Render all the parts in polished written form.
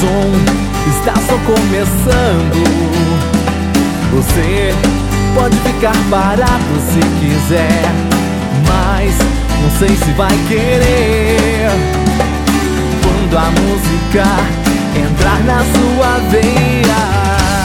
som está só começando. Você pode ficar parado se quiser, mas não sei se vai querer. Quando a música entrar na sua veia,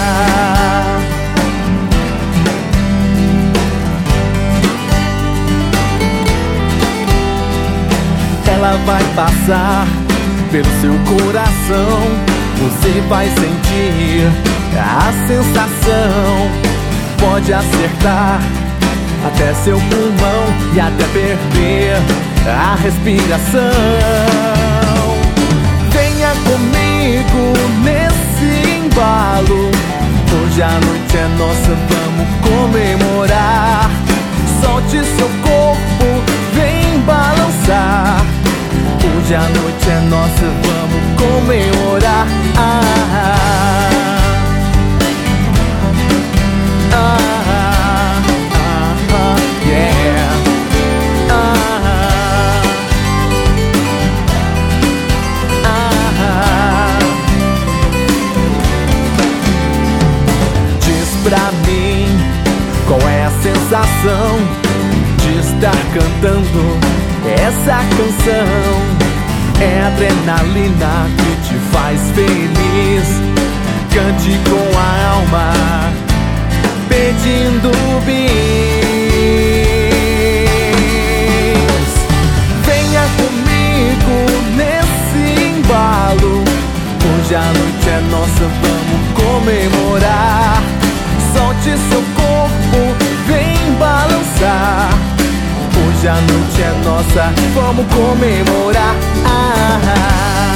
ela vai passar pelo seu coração. Você vai sentir a sensação. Pode acertar até seu pulmão e até perder a respiração. Venha comigo nesse embalo. Hoje a noite é nossa, vamos comemorar. Solte seu corpo, vem balançar. Hoje a noite é nossa, vamos comemorar. Yeah. Diz pra mim qual é a sensação de estar cantando essa canção. É a adrenalina que te faz feliz. Cante com a alma, pedindo bis. Venha comigo nesse embalo. Hoje a noite é nossa, vamos comemorar. Solte seu corpo, vem balançar. Hoje a noite é nossa, vamos comemorar.